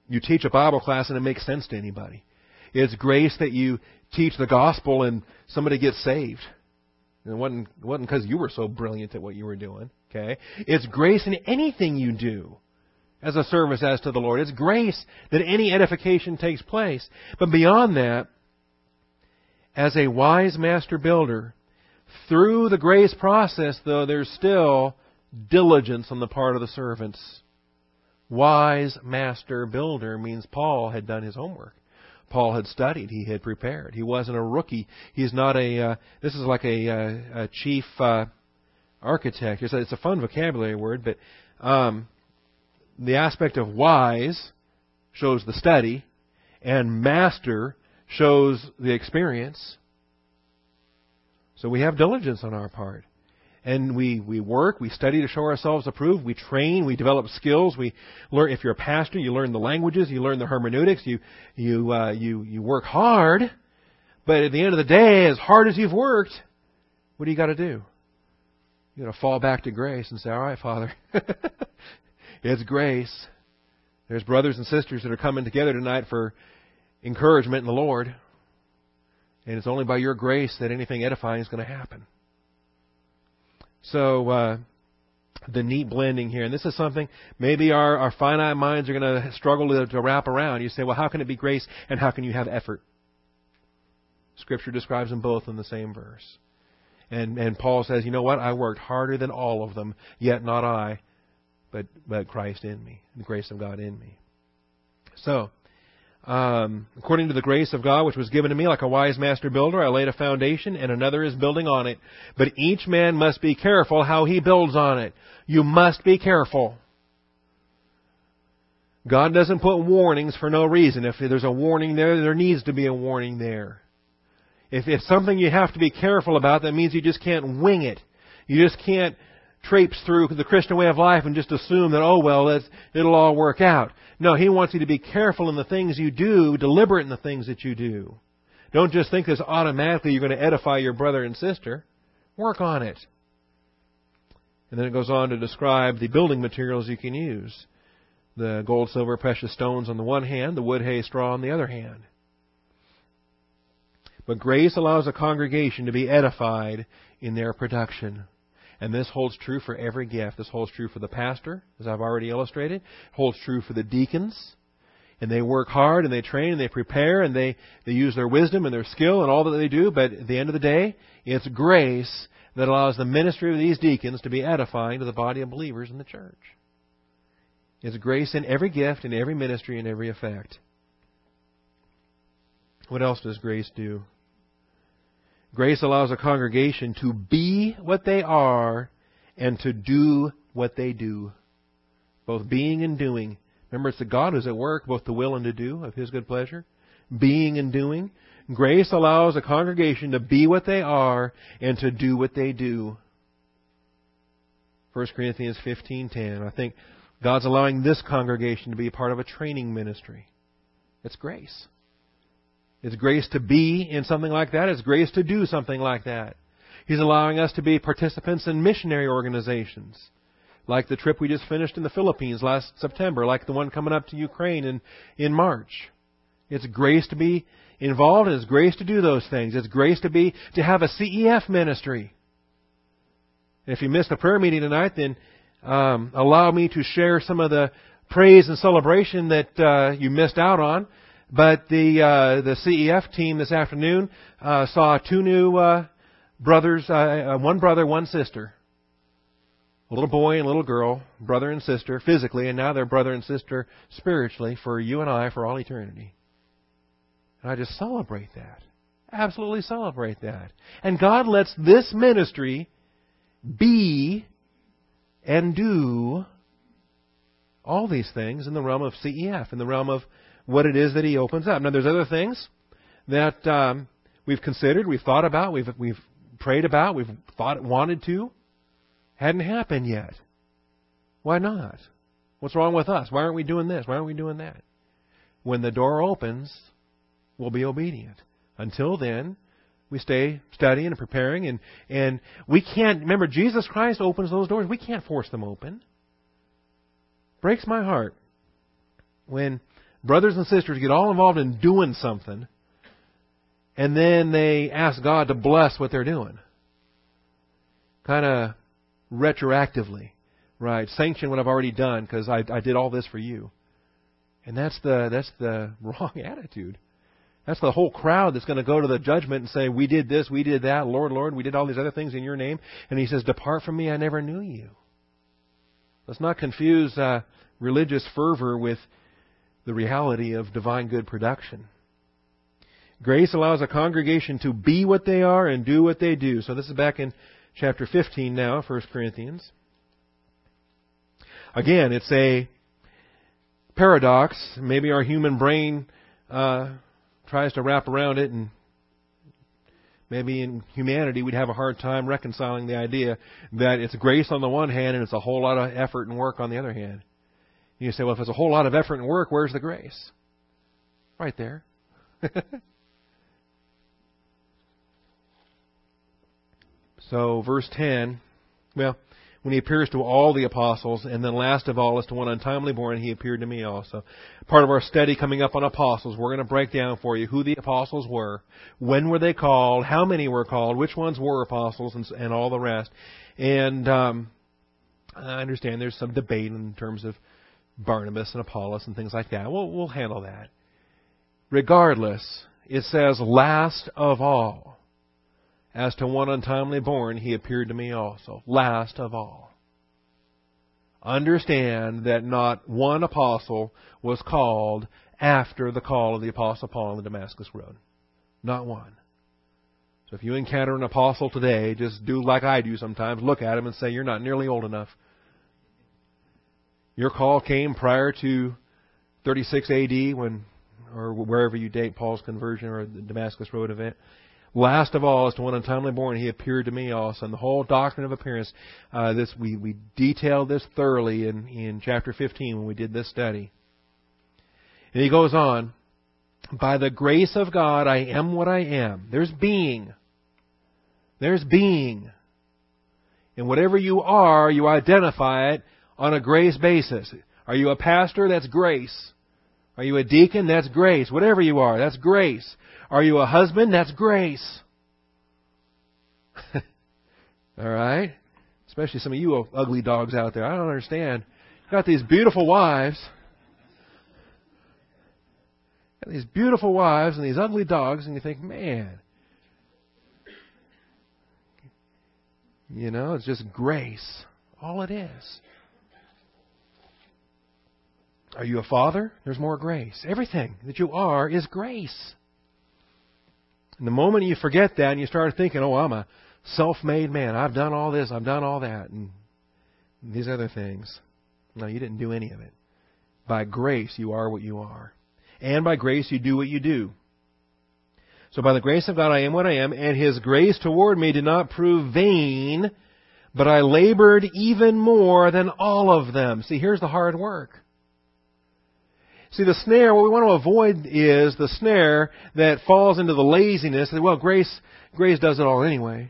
you teach a Bible class and it makes sense to anybody. It's grace that you teach the gospel and somebody gets saved. And it wasn't because you were so brilliant at what you were doing. Okay? It's grace in anything you do as a service as to the Lord. It's grace that any edification takes place. But beyond that, as a wise master builder, through the grace process, though, there's still diligence on the part of the servants. Wise master builder means Paul had done his homework. Paul had studied. He had prepared. He wasn't a rookie. He's not this is like a chief architect. It's a fun vocabulary word, but the aspect of wise shows the study, and master shows the experience. So we have diligence on our part. And we work, we study to show ourselves approved, we train, we develop skills, we learn. If you're a pastor, you learn the languages, you learn the hermeneutics, you work hard. But at the end of the day, as hard as you've worked, what do you got to do? You got to fall back to grace and say, all right, Father, it's grace. There's brothers and sisters that are coming together tonight for encouragement in the Lord. And it's only by your grace that anything edifying is going to happen. So, the neat blending here, and this is something maybe our finite minds are going to struggle to wrap around. You say, well, how can it be grace and how can you have effort? Scripture describes them both in the same verse. And Paul says, you know what? I worked harder than all of them, yet not I, but Christ in me, the grace of God in me. So, according to the grace of God which was given to me like a wise master builder, I laid a foundation and another is building on it. But each man must be careful how he builds on it. You must be careful. God doesn't put warnings for no reason. If there's a warning there needs to be a warning there. If it's something you have to be careful about, that means you just can't wing it. You just can't traipse through the Christian way of life and just assume that, oh, well, it'll all work out. No, He wants you to be careful in the things you do, deliberate in the things that you do. Don't just think this automatically you're going to edify your brother and sister. Work on it. And then it goes on to describe the building materials you can use. The gold, silver, precious stones on the one hand, the wood, hay, straw on the other hand. But grace allows a congregation to be edified in their production. And this holds true for every gift. This holds true for the pastor, as I've already illustrated. It holds true for the deacons. And they work hard and they train and they prepare and they use their wisdom and their skill and all that they do. But at the end of the day, it's grace that allows the ministry of these deacons to be edifying to the body of believers in the church. It's grace in every gift, in every ministry, in every effect. What else does grace do? Grace allows a congregation to be what they are and to do what they do. Both being and doing. Remember, it's the God who's at work, both to will and to do of His good pleasure. Being and doing. Grace allows a congregation to be what they are and to do what they do. 1 Corinthians 15:10. I think God's allowing this congregation to be a part of a training ministry. It's grace. It's grace to be in something like that. It's grace to do something like that. He's allowing us to be participants in missionary organizations, like the trip we just finished in the Philippines last September, like the one coming up to Ukraine in March. It's grace to be involved, and it's grace to do those things. It's grace to have a CEF ministry. And if you missed the prayer meeting tonight, then allow me to share some of the praise and celebration that you missed out on. But the CEF team this afternoon saw two new brothers, one brother, one sister. A little boy and a little girl, brother and sister physically, and now they're brother and sister spiritually for you and I for all eternity. And I just celebrate that. Absolutely celebrate that. And God lets this ministry be and do all these things in the realm of CEF, in the realm of what it is that He opens up. Now, there's other things that we've considered, we've thought about, we've prayed about, we've wanted to. Hadn't happened yet. Why not? What's wrong with us? Why aren't we doing this? Why aren't we doing that? When the door opens, we'll be obedient. Until then, we stay studying and preparing, and we can't, remember, Jesus Christ opens those doors. We can't force them open. Breaks my heart when brothers and sisters get all involved in doing something, and then they ask God to bless what they're doing. Kind of retroactively, right? Sanction what I've already done because I did all this for you. And that's the wrong attitude. That's the whole crowd that's going to go to the judgment and say, we did this, we did that, Lord, Lord, we did all these other things in your name. And He says, depart from me, I never knew you. Let's not confuse religious fervor with the reality of divine good production. Grace allows a congregation to be what they are and do what they do. So this is back in chapter 15 now, 1 Corinthians. Again, it's a paradox. Maybe our human brain tries to wrap around it, and maybe in humanity we'd have a hard time reconciling the idea that it's grace on the one hand and it's a whole lot of effort and work on the other hand. You say, well, if it's a whole lot of effort and work, where's the grace? Right there. So, verse 10, well, when He appears to all the apostles, and then last of all, as to one untimely born, He appeared to me also. Part of our study coming up on apostles, we're going to break down for you who the apostles were, when were they called, how many were called, which ones were apostles, and all the rest. And I understand there's some debate in terms of Barnabas and Apollos and things like that. We'll handle that. Regardless, it says, last of all. As to one untimely born, He appeared to me also. Last of all. Understand that not one apostle was called after the call of the Apostle Paul on the Damascus Road. Not one. So if you encounter an apostle today, just do like I do sometimes. Look at him and say, you're not nearly old enough. Your call came prior to 36 A.D., or wherever you date Paul's conversion or the Damascus Road event. Last of all, as to one untimely born, He appeared to me also. And the whole doctrine of appearance, we detailed this thoroughly in chapter 15 when we did this study. And he goes on, by the grace of God, I am what I am. There's being. There's being. And whatever you are, you identify it on a grace basis. Are you a pastor? That's grace. Are you a deacon? That's grace. Whatever you are, that's grace. Are you a husband? That's grace. All right? Especially some of you ugly dogs out there. I don't understand. You've got these beautiful wives. Got these beautiful wives and these ugly dogs, and you think, man, you know, it's just grace. All it is. Are you a father? There's more grace. Everything that you are is grace. And the moment you forget that and you start thinking, oh, I'm a self-made man. I've done all this. I've done all that. And these other things. No, you didn't do any of it. By grace, you are what you are. And by grace, you do what you do. So by the grace of God, I am what I am. And His grace toward me did not prove vain, but I labored even more than all of them. See, here's the hard work. See, the snare, what we want to avoid is the snare that falls into the laziness that, well, grace does it all anyway.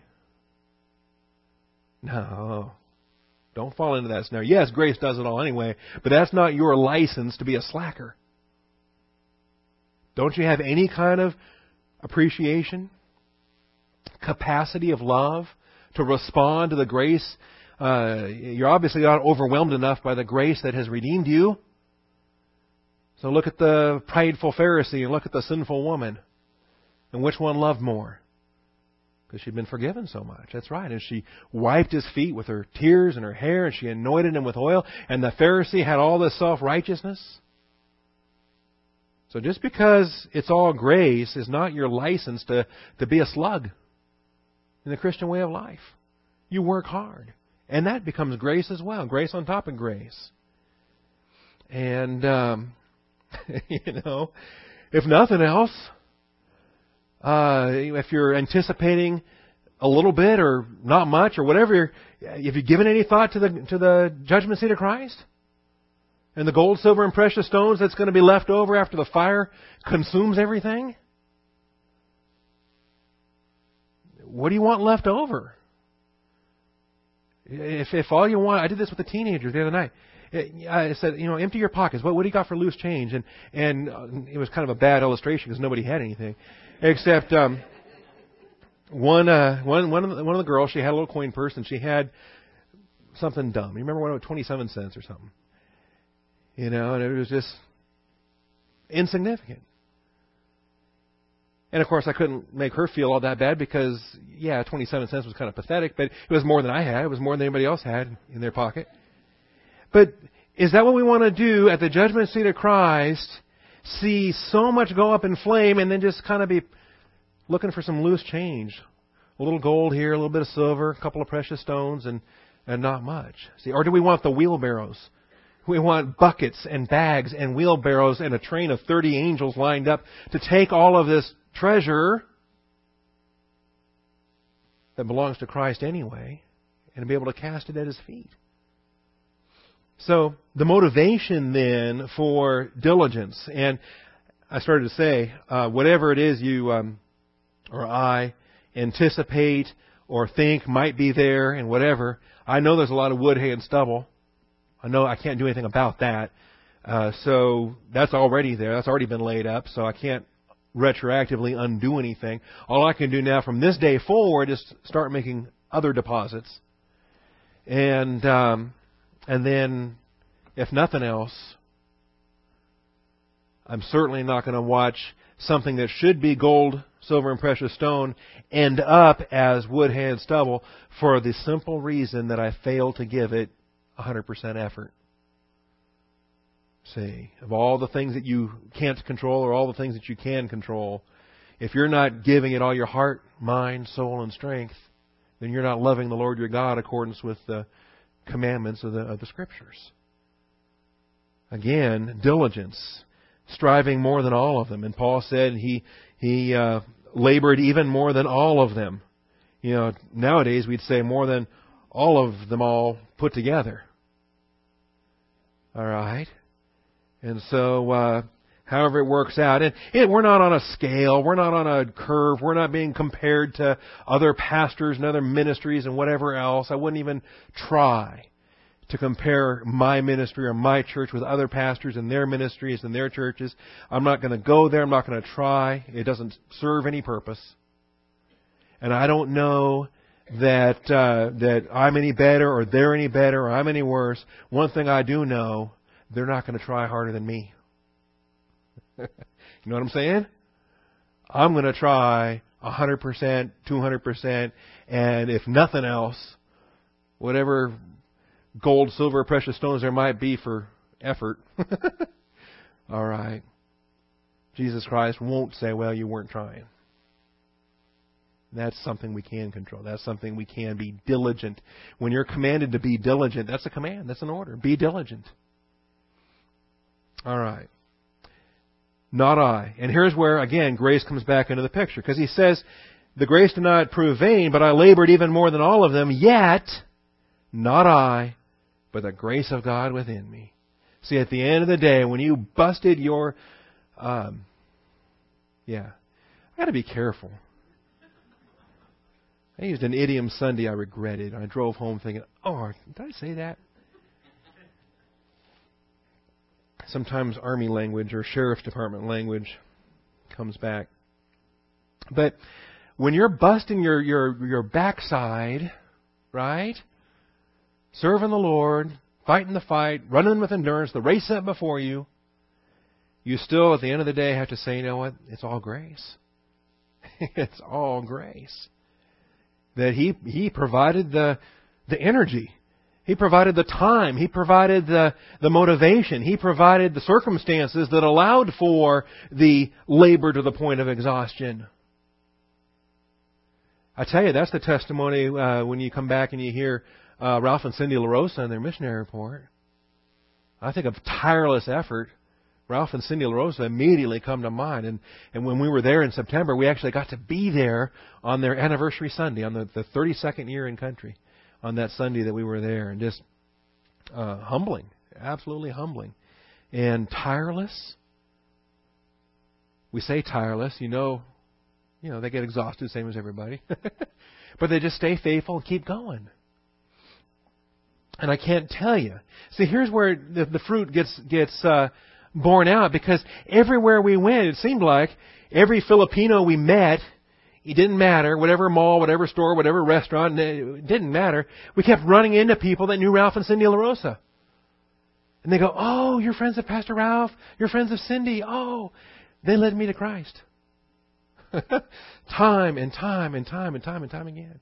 No. Don't fall into that snare. Yes, grace does it all anyway, but that's not your license to be a slacker. Don't you have any kind of appreciation, capacity of love to respond to the grace? You're obviously not overwhelmed enough by the grace that has redeemed you. So look at the prideful Pharisee and look at the sinful woman. And which one loved more? Because she'd been forgiven so much. That's right. And she wiped His feet with her tears and her hair, and she anointed Him with oil. And the Pharisee had all this self-righteousness. So just because it's all grace is not your license to be a slug in the Christian way of life. You work hard. And that becomes grace as well. Grace on top of grace. And you know, if nothing else, if you're anticipating a little bit or not much or whatever, have you given any thought to the judgment seat of Christ? And the gold, silver, and precious stones that's going to be left over after the fire consumes everything? What do you want left over? If all you want, I did this with a teenager the other night. I said, empty your pockets. What do you got for loose change? And it was kind of a bad illustration because nobody had anything, except one of the girls. She had a little coin purse and she had something dumb. You remember when it was 27 cents or something? And it was just insignificant. And of course, I couldn't make her feel all that bad because, 27 cents was kind of pathetic, but it was more than I had. It was more than anybody else had in their pocket. But is that what we want to do at the judgment seat of Christ? See so much go up in flame and then just kind of be looking for some loose change. A little gold here, a little bit of silver, a couple of precious stones, and not much. See, or do we want the wheelbarrows? We want buckets and bags and wheelbarrows and a train of 30 angels lined up to take all of this treasure that belongs to Christ anyway and to be able to cast it at His feet. So the motivation then for diligence, and I started to say, whatever it is you or I anticipate or think might be there and whatever, I know there's a lot of wood, hay, and stubble. I know I can't do anything about that. So that's already there. That's already been laid up, so I can't retroactively undo anything. All I can do now from this day forward is start making other deposits. And then, if nothing else, I'm certainly not going to watch something that should be gold, silver, and precious stone end up as wood, hay, and stubble for the simple reason that I failed to give it 100% effort. See, of all the things that you can't control or all the things that you can control, if you're not giving it all your heart, mind, soul, and strength, then you're not loving the Lord your God in accordance with the commandments of the Scriptures. Again, diligence, striving more than all of them. And Paul said he labored even more than all of them. Nowadays we'd say more than all of them all put together. All right? And so, however it works out, and we're not on a scale, we're not on a curve, we're not being compared to other pastors and other ministries and whatever else. I wouldn't even try to compare my ministry or my church with other pastors and their ministries and their churches. I'm not going to go there. I'm not going to try. It doesn't serve any purpose. And I don't know that I'm any better or they're any better or I'm any worse. One thing I do know, they're not going to try harder than me. You know what I'm saying? I'm going to try 100%, 200%, and if nothing else, whatever gold, silver, precious stones there might be for effort. All right. Jesus Christ won't say, well, you weren't trying. That's something we can control. That's something we can be diligent. When you're commanded to be diligent, that's a command. That's an order. Be diligent. All right. Not I. And here's where, again, grace comes back into the picture. Because he says, the grace did not prove vain, but I labored even more than all of them, yet not I, but the grace of God within me. See, at the end of the day, when you busted your... I got to be careful. I used an idiom Sunday I regretted. I drove home thinking, oh, did I say that? Sometimes Army language or Sheriff's Department language comes back. But when you're busting your backside, right? Serving the Lord, fighting the fight, running with endurance, the race set before you, you still, at the end of the day, have to say, you know what? It's all grace. It's all grace. That He provided the energy. He provided the time. He provided the motivation. He provided the circumstances that allowed for the labor to the point of exhaustion. I tell you, that's the testimony when you come back and you hear Ralph and Cindy LaRosa in their missionary report. I think of tireless effort. Ralph and Cindy LaRosa immediately come to mind. And when we were there in September, we actually got to be there on their anniversary Sunday, on the 32nd year in country, on that Sunday that we were there. And just humbling, absolutely humbling. And tireless. We say tireless, you know, they get exhausted, same as everybody. But they just stay faithful and keep going. And I can't tell you. See, here's where the fruit gets borne out, because everywhere we went, it seemed like every Filipino we met, it didn't matter, whatever mall, whatever store, whatever restaurant, it didn't matter. We kept running into people that knew Ralph and Cindy LaRosa. And they go, "Oh, you're friends of Pastor Ralph. You're friends of Cindy. Oh, they led me to Christ." Time and time and time and time and time again.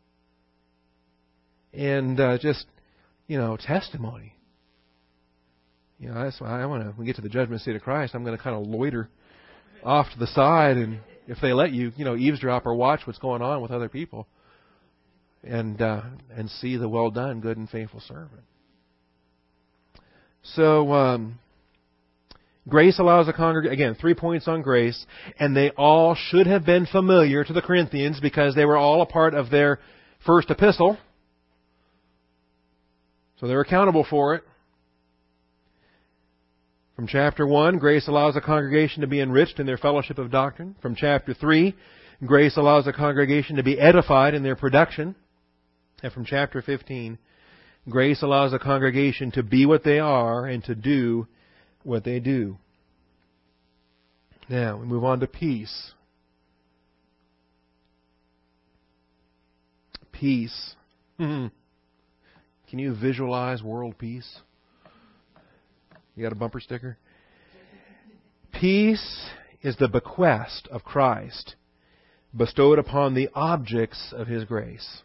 And just, testimony. That's why when we get to the judgment seat of Christ, I'm going to kind of loiter off to the side, and if they let you, eavesdrop or watch what's going on with other people, and see the well done, good and faithful servant. So, grace allows a congregation, again, 3 points on grace, and they all should have been familiar to the Corinthians because they were all a part of their first epistle. So they're accountable for it. From chapter 1, grace allows a congregation to be enriched in their fellowship of doctrine. From chapter 3, grace allows a congregation to be edified in their production. And from chapter 15, grace allows a congregation to be what they are and to do what they do. Now, we move on to peace. Peace. Can you visualize world peace? You got a bumper sticker? Peace is the bequest of Christ bestowed upon the objects of His grace.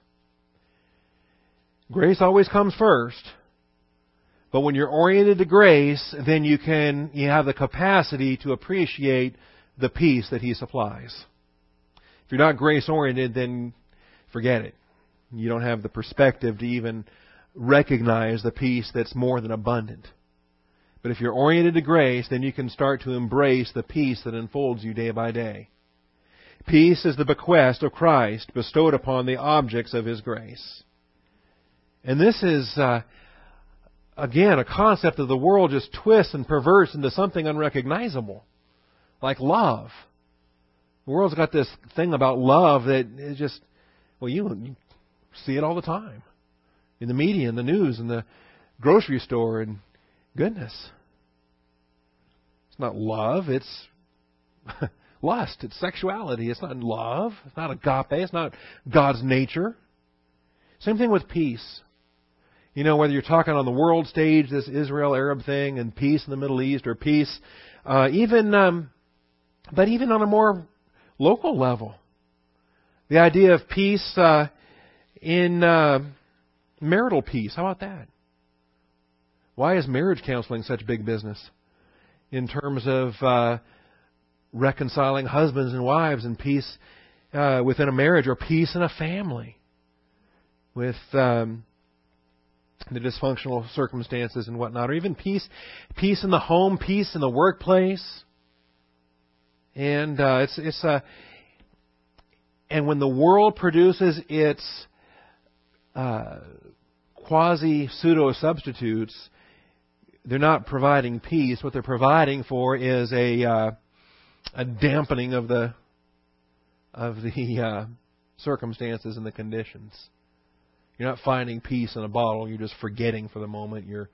Grace always comes first, but when you're oriented to grace, then you have the capacity to appreciate the peace that He supplies. If you're not grace-oriented, then forget it. You don't have the perspective to even recognize the peace that's more than abundant. But if you're oriented to grace, then you can start to embrace the peace that unfolds you day by day. Peace is the bequest of Christ bestowed upon the objects of His grace. And this is, again, a concept that the world just twists and perverts into something unrecognizable, like love. The world's got this thing about love that is just, you see it all the time. In the media, in the news, in the grocery store, and goodness. It's not love, it's lust, it's sexuality. It's not love, it's not agape, it's not God's nature. Same thing with peace. Whether you're talking on the world stage, this Israel-Arab thing, and peace in the Middle East, or peace, but even on a more local level. The idea of peace in marital peace. How about that? Why is marriage counseling such big business in terms of reconciling husbands and wives and peace within a marriage, or peace in a family with the dysfunctional circumstances and whatnot, or even peace in the home, peace in the workplace, and and when the world produces its quasi-pseudo substitutes, they're not providing peace. What they're providing for is a dampening of the circumstances and the conditions. You're not finding peace in a bottle. You're just forgetting for the moment. You're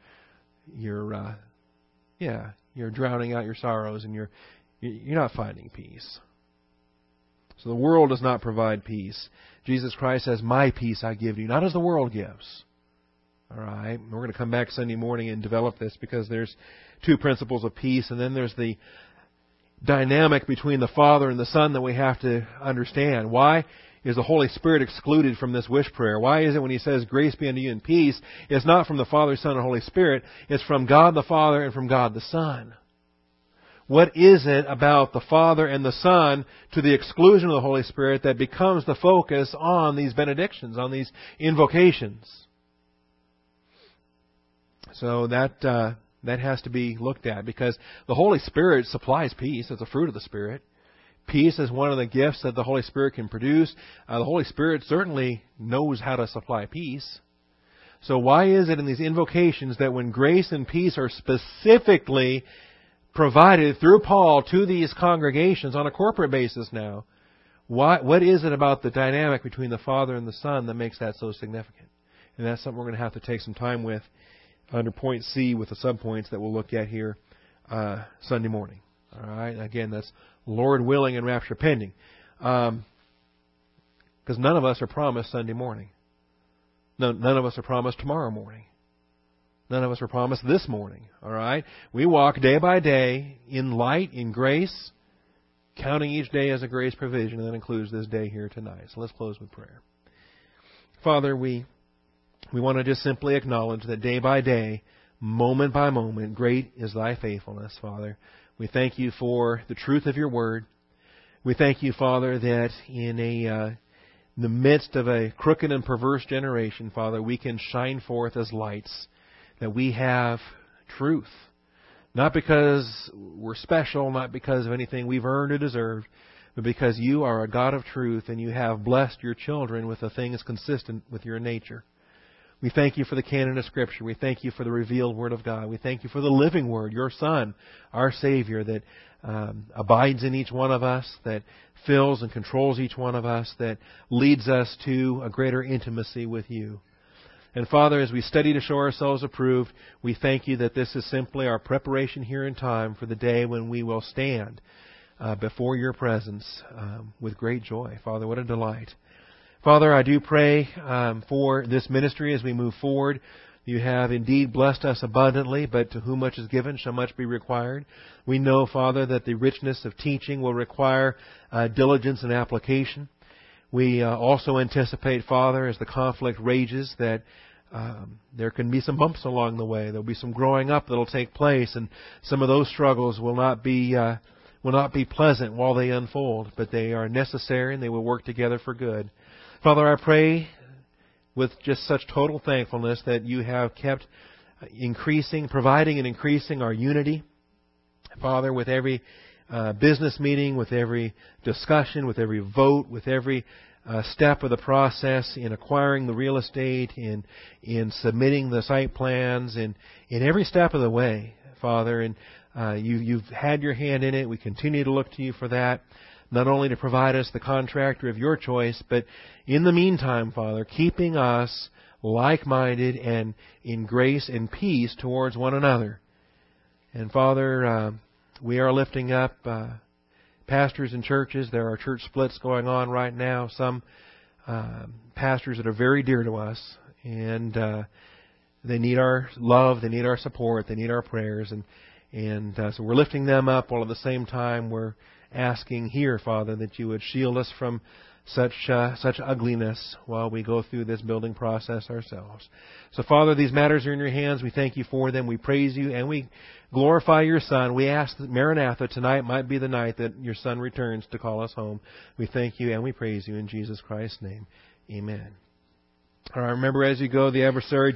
drowning out your sorrows, and you're not finding peace. So the world does not provide peace. Jesus Christ says, "My peace I give you," not as the world gives. All right? We're going to come back Sunday morning and develop this, because there's two principles of peace, and then there's the dynamic between the Father and the Son that we have to understand. Why is the Holy Spirit excluded from this wish prayer? Why is it when He says, "Grace be unto you and peace," it's not from the Father, Son, and Holy Spirit. It's from God the Father and from God the Son. What is it about the Father and the Son, to the exclusion of the Holy Spirit, that becomes the focus on these benedictions, on these invocations? So that has to be looked at, because the Holy Spirit supplies peace. It's a fruit of the Spirit. Peace is one of the gifts that the Holy Spirit can produce. The Holy Spirit certainly knows how to supply peace. So why is it in these invocations that when grace and peace are specifically provided through Paul to these congregations on a corporate basis now, what is it about the dynamic between the Father and the Son that makes that so significant? And that's something we're going to have to take some time with under point C with the subpoints that we'll look at here Sunday morning. All right. Again, that's Lord willing and rapture pending. Because none of us are promised Sunday morning. None of us are promised tomorrow morning. None of us are promised this morning. All right. We walk day by day in light, in grace, counting each day as a grace provision, and that includes this day here tonight. So let's close with prayer. Father, we want to just simply acknowledge that day by day, moment by moment, great is Thy faithfulness, Father. We thank You for the truth of Your Word. We thank You, Father, that in the midst of a crooked and perverse generation, Father, we can shine forth as lights, that we have truth. Not because we're special, not because of anything we've earned or deserved, but because You are a God of truth and You have blessed Your children with the things consistent with Your nature. We thank You for the canon of Scripture. We thank You for the revealed Word of God. We thank You for the living Word, Your Son, our Savior, that abides in each one of us, that fills and controls each one of us, that leads us to a greater intimacy with You. And Father, as we study to show ourselves approved, we thank You that this is simply our preparation here in time for the day when we will stand before Your presence with great joy. Father, what a delight. Father, I do pray for this ministry as we move forward. You have indeed blessed us abundantly, but to whom much is given shall much be required. We know, Father, that the richness of teaching will require diligence and application. We also anticipate, Father, as the conflict rages, that there can be some bumps along the way. There will be some growing up that will take place, and some of those struggles will not be pleasant while they unfold, but they are necessary and they will work together for good. Father, I pray with just such total thankfulness that You have kept providing and increasing our unity. Father, with every business meeting, with every discussion, with every vote, with every step of the process in acquiring the real estate, in submitting the site plans, in every step of the way, Father. And You've had Your hand in it. We continue to look to You for that, not only to provide us the contractor of Your choice, but in the meantime, Father, keeping us like-minded and in grace and peace towards one another. And Father, we are lifting up pastors and churches. There are church splits going on right now. Some pastors that are very dear to us, and they need our love, they need our support, they need our prayers, and so we're lifting them up while at the same time we're asking here, Father, that You would shield us from such ugliness while we go through this building process ourselves. So, Father, these matters are in Your hands. We thank You for them. We praise You and we glorify Your Son. We ask that Maranatha tonight might be the night that Your Son returns to call us home. We thank You and we praise You in Jesus Christ's name. Amen. All right, remember as you go, the adversary